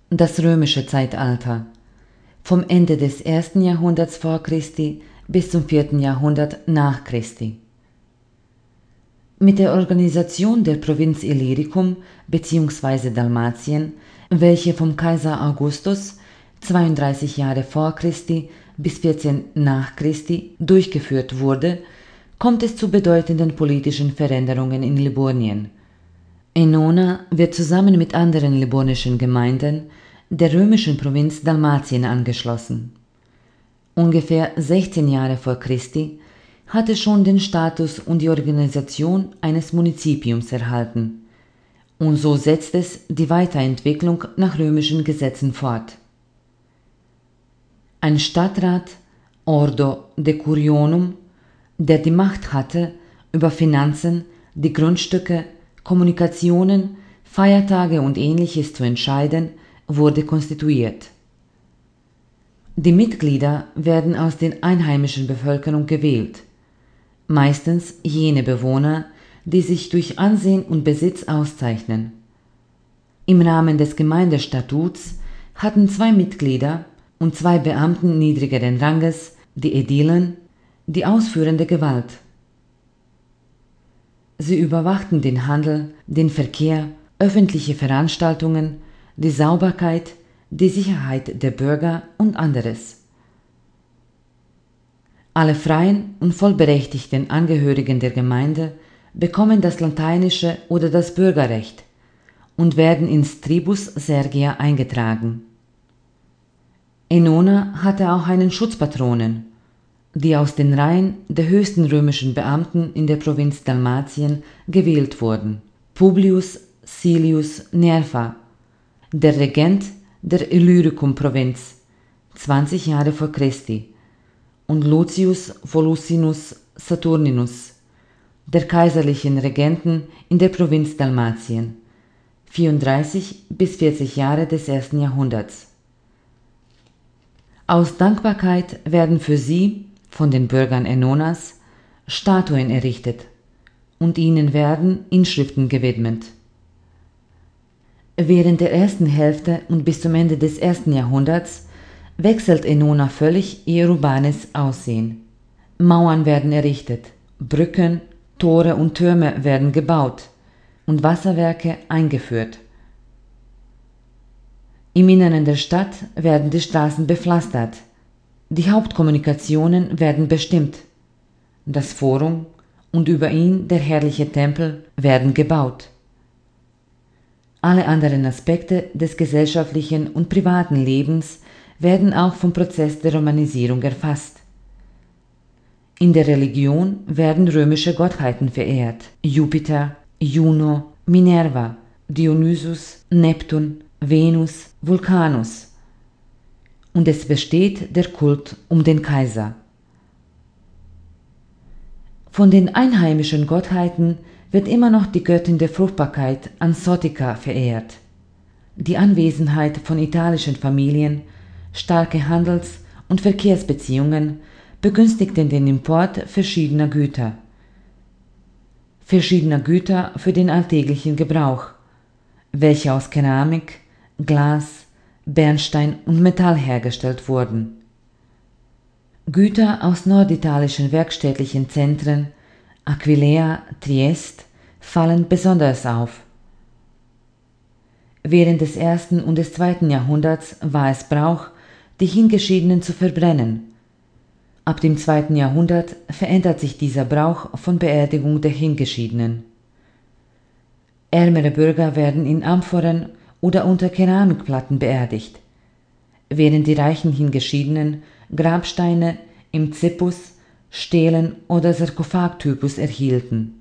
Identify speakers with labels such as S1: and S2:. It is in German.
S1: Das römische Zeitalter. Vom Ende des 1. Jahrhunderts vor Christi bis zum 4. Jahrhundert nach Christi. Mit der Organisation der Provinz Illyricum bzw. Dalmatien, welche vom Kaiser Augustus 32 Jahre vor Christi bis 14 nach Christi durchgeführt wurde, kommt es zu bedeutenden politischen Veränderungen in Liburnien. Aenona wird zusammen mit anderen liburnischen Gemeinden der römischen Provinz Dalmatien angeschlossen. Ungefähr 16 Jahre vor Christi hat es schon den Status und die Organisation eines Munizipiums erhalten, und so setzt es die Weiterentwicklung nach römischen Gesetzen fort. Ein Stadtrat, Ordo Decurionum, der die Macht hatte, über Finanzen, die Grundstücke, Kommunikationen, Feiertage und Ähnliches zu entscheiden, wurde konstituiert. Die Mitglieder werden aus der einheimischen Bevölkerung gewählt, meistens jene Bewohner, die sich durch Ansehen und Besitz auszeichnen. Im Rahmen des Gemeindestatuts hatten 2 Mitglieder und 2 Beamten niedrigeren Ranges, die Ädilen, die ausführende Gewalt. Sie überwachten den Handel, den Verkehr, öffentliche Veranstaltungen, die Sauberkeit, die Sicherheit der Bürger und anderes. Alle freien und vollberechtigten Angehörigen der Gemeinde bekommen das lateinische oder das Bürgerrecht und werden ins Tribus Sergia eingetragen. Aenona hatte auch einen Schutzpatronen, die aus den Reihen der höchsten römischen Beamten in der Provinz Dalmatien gewählt wurden: Publius Silius Nerva, der Regent der Illyricum-Provinz, 20 Jahre vor Christi, und Lucius Volusinus Saturninus, der kaiserlichen Regenten in der Provinz Dalmatien, 34 bis 40 Jahre des 1. Jahrhunderts. Aus Dankbarkeit werden für sie von den Bürgern Aenonas Statuen errichtet und ihnen werden Inschriften gewidmet. Während der ersten Hälfte und bis zum Ende des 1. Jahrhunderts wechselt Aenona völlig ihr urbanes Aussehen. Mauern werden errichtet, Brücken, Tore und Türme werden gebaut und Wasserwerke eingeführt. Im Inneren der Stadt werden die Straßen bepflastert, die Hauptkommunikationen werden bestimmt, das Forum und über ihn der herrliche Tempel werden gebaut. Alle anderen Aspekte des gesellschaftlichen und privaten Lebens werden auch vom Prozess der Romanisierung erfasst. In der Religion werden römische Gottheiten verehrt: Jupiter, Juno, Minerva, Dionysus, Neptun, Venus, Vulcanus. Und es besteht der Kult um den Kaiser. Von den einheimischen Gottheiten wird immer noch die Göttin der Fruchtbarkeit Ansotica verehrt. Die Anwesenheit von italischen Familien, starke Handels- und Verkehrsbeziehungen begünstigten den Import verschiedener Güter. Verschiedener Güter für den alltäglichen Gebrauch, welche aus Keramik, Glas, Bernstein und Metall hergestellt wurden. Güter aus norditalischen werkstädtlichen Zentren, Aquileia, Triest, fallen besonders auf. Während des 1. und des 2. Jahrhunderts war es Brauch, die Hingeschiedenen zu verbrennen. Ab dem 2. Jahrhundert verändert sich dieser Brauch von Beerdigung der Hingeschiedenen. Ärmere Bürger werden in Amphoren oder unter Keramikplatten beerdigt, während die reichen Hingeschiedenen Grabsteine im Zippus, Stelen oder Sarkophagtypus erhielten.